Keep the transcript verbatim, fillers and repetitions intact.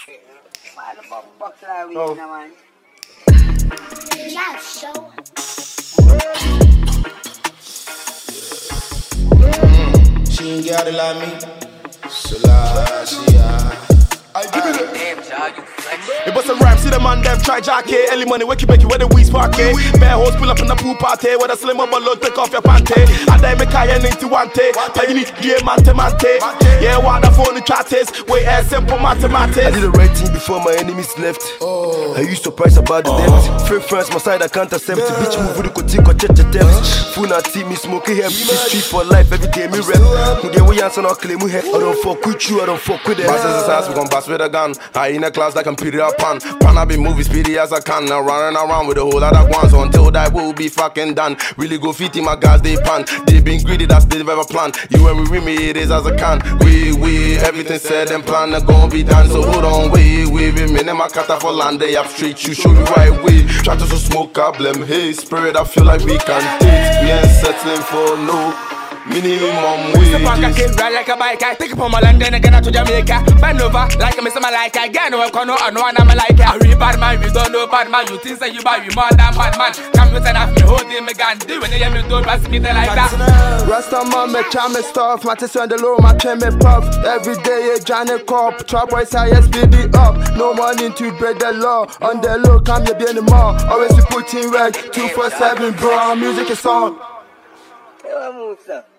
Oh. Yeah, show. Mm. She ain't got it like me. Selassie, I give it a damn child, you flex. It was a rhyme, see the man them try jockey. Early money, wake you make you where the weeds party. Bear hoes pull up in the pool party. With a slim up a load, take off your panty. And then make I into one day. But you need yeah, mante mante. Yeah, what the phone chat is. Wait, a simple mathematics. I did the right thing before my enemies left. Oh. I used to price about the debt. Fake friends, my side I can't accept. Yeah. Bitch move with the cotique or check the depths. Fool not team me smoking here. This street for life, every day me rep. Who get we answer not claim we have. I don't fuck with you, I don't fuck with them. Bosses is ass, we gon' bust with a gun. I in a class that can put it up on. Pan I be movie speedy as I can. Now running around with a whole lot of guans until that will be fucking done. Really go fit in my guys, they pan. They been greedy, that's they never plan. You and we with me, it is as I can. We, we, everything said and plan, are gon' be done. So hold on, wait, wait, with me. Name my kata for land, they up straight, you show you right way. Try to smoke, I blame, hey, spirit, I feel like we can take. We ain't settling for no minimum wage. Mr. Punk, I came right like a bike. I pick up on my London and get out to Jamaica. Bend over like a Mister Malika. Again, no, I can't know, I know, I'm like I real bad man, you don't know bad man. You think that you buy me more than bad man. Come with an me holding me gun. Do when they hear me don't pass me like that. Rasta man, me charm me stuff. My test on the low, my chain me puff. Every day, a Johnny Cop. Trap boys, I speed it up. No money to break the law. On the low, come you be anymore. Always you put in red. two four seven, bro. Music is on. Hey, what moves up?